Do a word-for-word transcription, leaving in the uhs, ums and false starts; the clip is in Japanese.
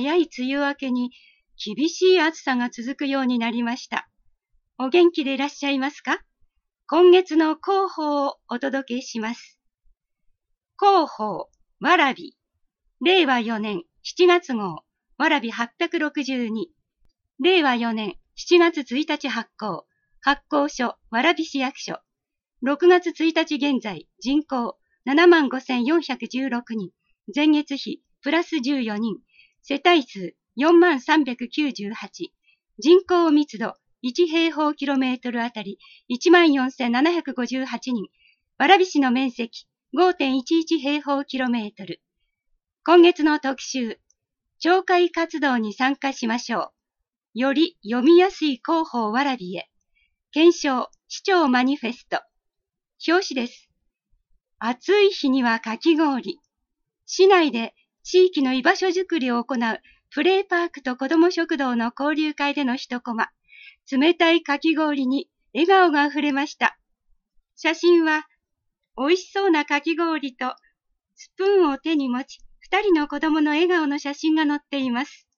早い梅雨明けに厳しい暑さが続くようになりました。お元気でいらっしゃいますか？今月の広報をお届けします。広報わらびれいわよねんしちがつ号わらびはっぴゃくろくじゅうにれいわよねんしちがつついたち発行発行所蕨市役所ろくがつついたち現在人口ななまんごせんよんひゃくじゅうろくにん前月比プラスじゅうよにん世帯数よんまんさんびゃくきゅうじゅうはち人口密度いち平方キロメートルあたり いちまんよんせんななひゃくごじゅうはちにん蕨市の面積 ごてんいちいち平方キロメートル今月の特集町会活動に参加しましょうより読みやすい広報蕨へ検証市長マニフェスト表紙です。暑い日にはかき氷。市内で地域の居場所づくりを行うプレイパークと子ども食堂の交流会での一コマ。冷たいかき氷に笑顔があふれました。写真は美味しそうなかき氷とスプーンを手に持ち、二人の子供の笑顔の写真が載っています。